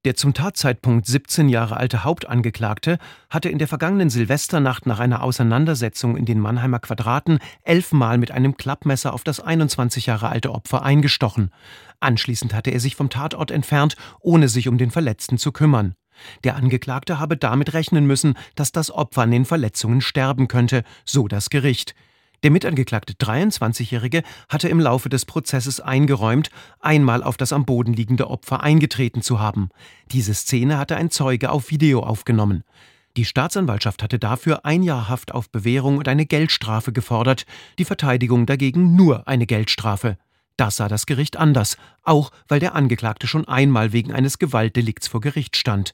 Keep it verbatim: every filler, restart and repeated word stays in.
Der zum Tatzeitpunkt siebzehn Jahre alte Hauptangeklagte hatte in der vergangenen Silvesternacht nach einer Auseinandersetzung in den Mannheimer Quadraten elfmal mit einem Klappmesser auf das einundzwanzig Jahre alte Opfer eingestochen. Anschließend hatte er sich vom Tatort entfernt, ohne sich um den Verletzten zu kümmern. Der Angeklagte habe damit rechnen müssen, dass das Opfer an den Verletzungen sterben könnte, so das Gericht. Der mitangeklagte dreiundzwanzigjährige hatte im Laufe des Prozesses eingeräumt, einmal auf das am Boden liegende Opfer eingetreten zu haben. Diese Szene hatte ein Zeuge auf Video aufgenommen. Die Staatsanwaltschaft hatte dafür ein Jahr Haft auf Bewährung und eine Geldstrafe gefordert, die Verteidigung dagegen nur eine Geldstrafe. Das sah das Gericht anders, auch weil der Angeklagte schon einmal wegen eines Gewaltdelikts vor Gericht stand.